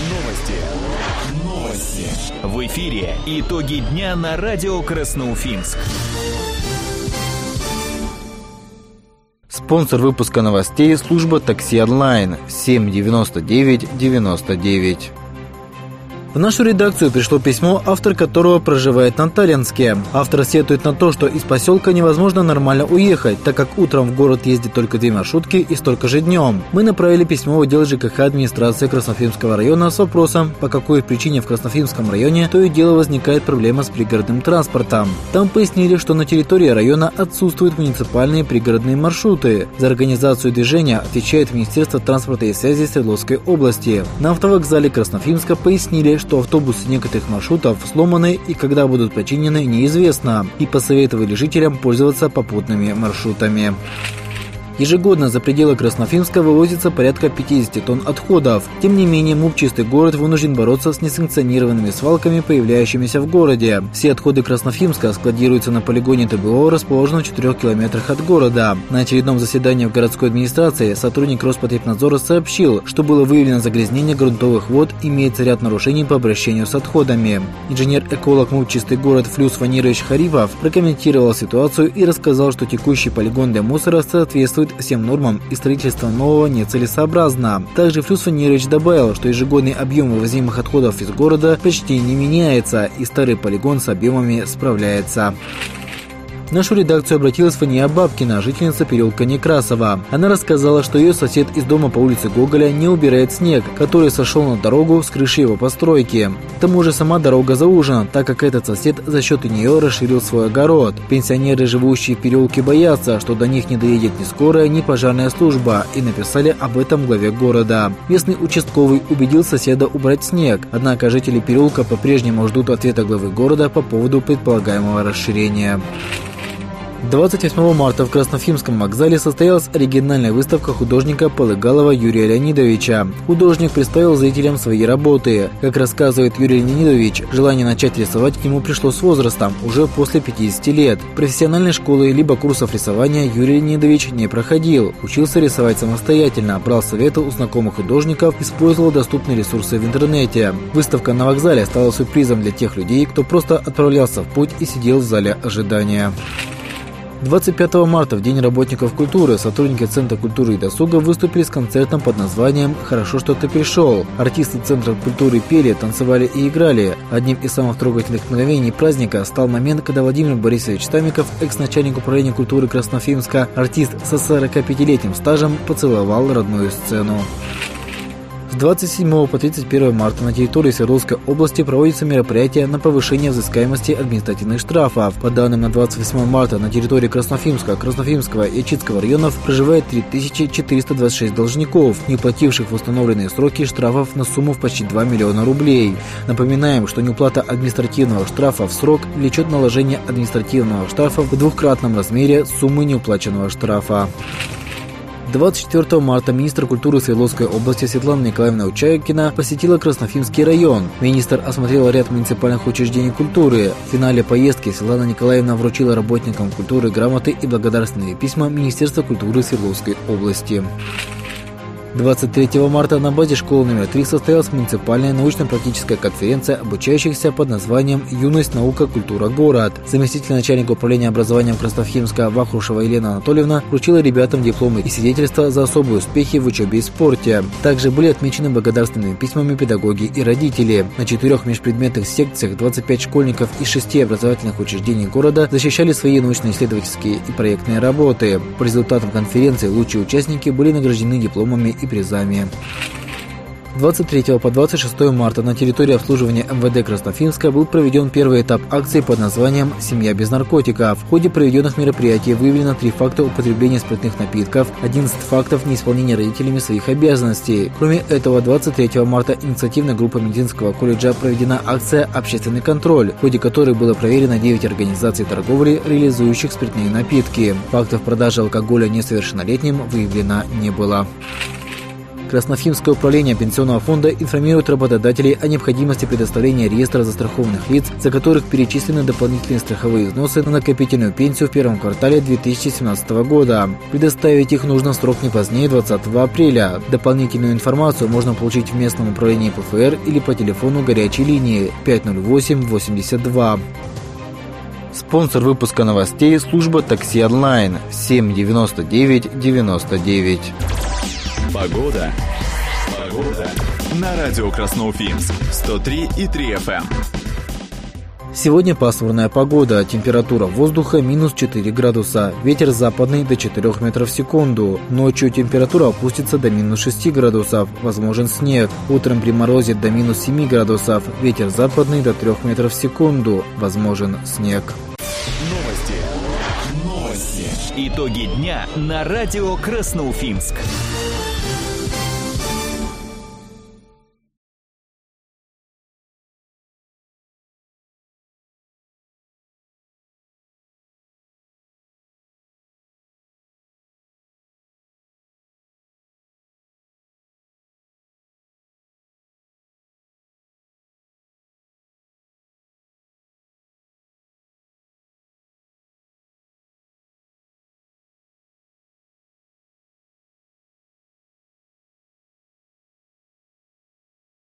Новости. В эфире итоги дня на радио Красноуфимск. Спонсор выпуска новостей – служба такси онлайн 79999. В нашу редакцию пришло письмо, автор которого проживает на Таллинске. Автор сетует на то, что из поселка невозможно нормально уехать, так как утром в город ездит только 2 маршрутки и столько же днем. Мы направили письмо в отдел ЖКХ администрации Красноуфимского района с вопросом, по какой причине в Красноуфимском районе то и дело возникает проблема с пригородным транспортом. Там пояснили, что на территории района отсутствуют муниципальные пригородные маршруты. За организацию движения отвечает Министерство транспорта и связи Свердловской области. На автовокзале Красноуфимска пояснили, что автобусы некоторых маршрутов сломаны и когда будут починены, неизвестно, и посоветовали жителям пользоваться попутными маршрутами. Ежегодно за пределы Красноуфимска вывозится порядка 50 тонн отходов. Тем не менее, МУП «Чистый город» вынужден бороться с несанкционированными свалками, появляющимися в городе. Все отходы Красноуфимска складируются на полигоне ТБО, расположенном в 4 километрах от города. На очередном заседании в городской администрации сотрудник Роспотребнадзора сообщил, что было выявлено загрязнение грунтовых вод, имеется ряд нарушений по обращению с отходами. Инженер-эколог МУП «Чистый город» Флюс Ванирович Харипов прокомментировал ситуацию и рассказал, что текущий полигон для мусора соответствует всем нормам и строительство нового нецелесообразно. Также Флюс Ванирович добавил, что ежегодный объем вывозимых отходов из города почти не меняется, и старый полигон с объемами справляется. В нашу редакцию обратилась Фания Бабкина, жительница переулка Некрасова. Она рассказала, что ее сосед из дома по улице Гоголя не убирает снег, который сошел на дорогу с крыши его постройки. К тому же сама дорога заужена, так как этот сосед за счет нее расширил свой огород. Пенсионеры, живущие в переулке, боятся, что до них не доедет ни скорая, ни пожарная служба, и написали об этом главе города. Местный участковый убедил соседа убрать снег, однако жители переулка по-прежнему ждут ответа главы города по поводу предполагаемого расширения. 28 марта в Красноуфимском вокзале состоялась оригинальная выставка художника Полыгалова Юрия Леонидовича. Художник представил зрителям свои работы. Как рассказывает Юрий Леонидович, желание начать рисовать ему пришло с возрастом, уже после 50 лет. Профессиональной школы либо курсов рисования Юрий Леонидович не проходил. Учился рисовать самостоятельно, брал советы у знакомых художников, использовал доступные ресурсы в интернете. Выставка на вокзале стала сюрпризом для тех людей, кто просто отправлялся в путь и сидел в зале ожидания. 25 марта, в День работников культуры, сотрудники Центра культуры и досуга выступили с концертом под названием «Хорошо, что ты пришел». Артисты Центра культуры пели, танцевали и играли. Одним из самых трогательных мгновений праздника стал момент, когда Владимир Борисович Тамиков, экс-начальник управления культуры Красноуфимска, артист со 45-летним стажем, поцеловал родную сцену. С 27 по 31 марта на территории Свердловской области проводится мероприятие на повышение взыскаемости административных штрафов. По данным на 28 марта на территории Красноуфимска, Красноуфимского и Ачитского районов проживает 3426 должников, не уплативших в установленные сроки штрафов на сумму в почти 2 миллиона рублей. Напоминаем, что неуплата административного штрафа в срок влечет наложение административного штрафа в двукратном размере суммы неуплаченного штрафа. 24 марта министр культуры Свердловской области Светлана Николаевна Учайкина посетила Красноуфимский район. Министр осмотрела ряд муниципальных учреждений культуры. В финале поездки Светлана Николаевна вручила работникам культуры грамоты и благодарственные письма Министерства культуры Свердловской области. 23 марта на базе школы номер 3 состоялась муниципальная научно-практическая конференция обучающихся под названием «Юность, наука, культура, город». Заместитель начальника управления образованием Красноуфимска Вахрушева Елена Анатольевна вручила ребятам дипломы и свидетельства за особые успехи в учебе и спорте. Также были отмечены благодарственными письмами педагоги и родители. На 4 межпредметных секциях 25 школьников из 6 образовательных учреждений города защищали свои научно-исследовательские и проектные работы. По результатам конференции лучшие участники были награждены дипломами и призами. 23 по 26 марта на территории обслуживания МВД Красноуфимска был проведен первый этап акции под названием «Семья без наркотиков». В ходе проведенных мероприятий выявлено 3 факта употребления спиртных напитков, 11 фактов неисполнения родителями своих обязанностей. Кроме этого, 23 марта инициативной группой медицинского колледжа проведена акция «Общественный контроль», в ходе которой было проверено 9 организаций торговли, реализующих спиртные напитки. Фактов продажи алкоголя несовершеннолетним выявлено не было. Красноуфимское управление Пенсионного фонда информирует работодателей о необходимости предоставления реестра застрахованных лиц, за которых перечислены дополнительные страховые взносы на накопительную пенсию в первом квартале 2017 года. Предоставить их нужно в срок не позднее 20 апреля. Дополнительную информацию можно получить в местном управлении ПФР или по телефону горячей линии 508-82. Спонсор выпуска новостей – служба такси онлайн 79999. Погода. На радио Красноуфимск 103,3 FM. Сегодня пасмурная погода, температура воздуха минус 4 градуса, ветер западный до 4 метров в секунду. Ночью температура опустится до минус 6 градусов, возможен снег. Утром при морозе до минус 7 градусов, ветер западный до 3 метров в секунду, возможен снег. Новости. Итоги дня на радио Красноуфимск.